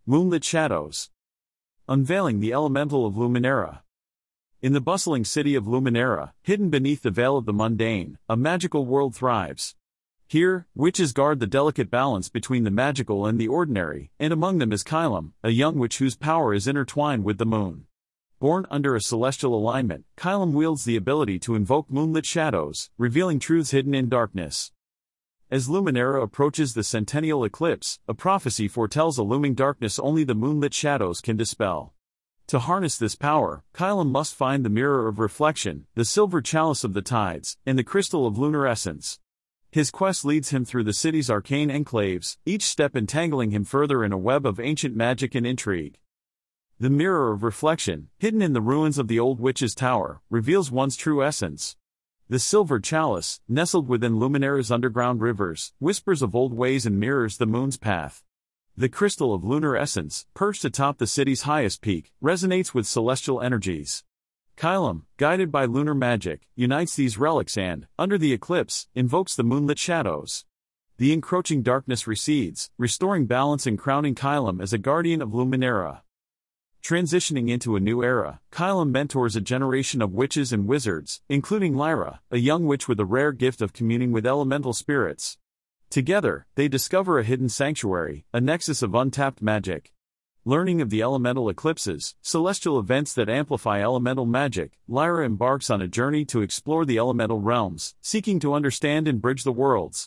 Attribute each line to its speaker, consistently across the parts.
Speaker 1: Moonlit Shadows. Unveiling the Elemental of Luminera. In the bustling city of Luminera, hidden beneath the veil of the mundane, a magical world thrives. Here, witches guard the delicate balance between the magical and the ordinary, and among them is Kylam, a young witch whose power is intertwined with the moon. Born under a celestial alignment, Kylam wields the ability to invoke moonlit shadows, revealing truths hidden in darkness. As Luminera approaches the centennial eclipse, a prophecy foretells a looming darkness only the moonlit shadows can dispel. To harness this power, Kylam must find the mirror of reflection, the silver chalice of the tides, and the crystal of lunar essence. His quest leads him through the city's arcane enclaves, each step entangling him further in a web of ancient magic and intrigue. The mirror of reflection, hidden in the ruins of the old witch's tower, reveals one's true essence. The silver chalice, nestled within Luminera's underground rivers, whispers of old ways and mirrors the moon's path. The crystal of lunar essence, perched atop the city's highest peak, resonates with celestial energies. Kylam, guided by lunar magic, unites these relics and, under the eclipse, invokes the moonlit shadows. The encroaching darkness recedes, restoring balance and crowning Kylam as a guardian of Luminera. Transitioning into a new era, Kylam mentors a generation of witches and wizards, including Lyra, a young witch with a rare gift of communing with elemental spirits. Together, they discover a hidden sanctuary, a nexus of untapped magic. Learning of the elemental eclipses, celestial events that amplify elemental magic, Lyra embarks on a journey to explore the elemental realms, seeking to understand and bridge the worlds.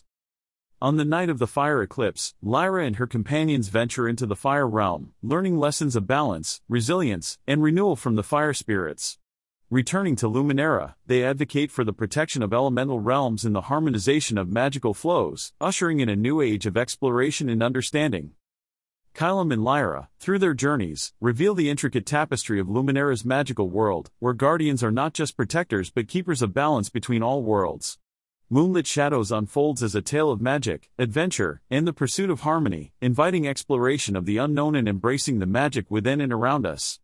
Speaker 1: On the night of the fire eclipse, Lyra and her companions venture into the fire realm, learning lessons of balance, resilience, and renewal from the fire spirits. Returning to Luminera, they advocate for the protection of elemental realms and the harmonization of magical flows, ushering in a new age of exploration and understanding. Kylam and Lyra, through their journeys, reveal the intricate tapestry of Luminera's magical world, where guardians are not just protectors but keepers of balance between all worlds. Moonlit Shadows unfolds as a tale of magic, adventure, and the pursuit of harmony, inviting exploration of the unknown and embracing the magic within and around us.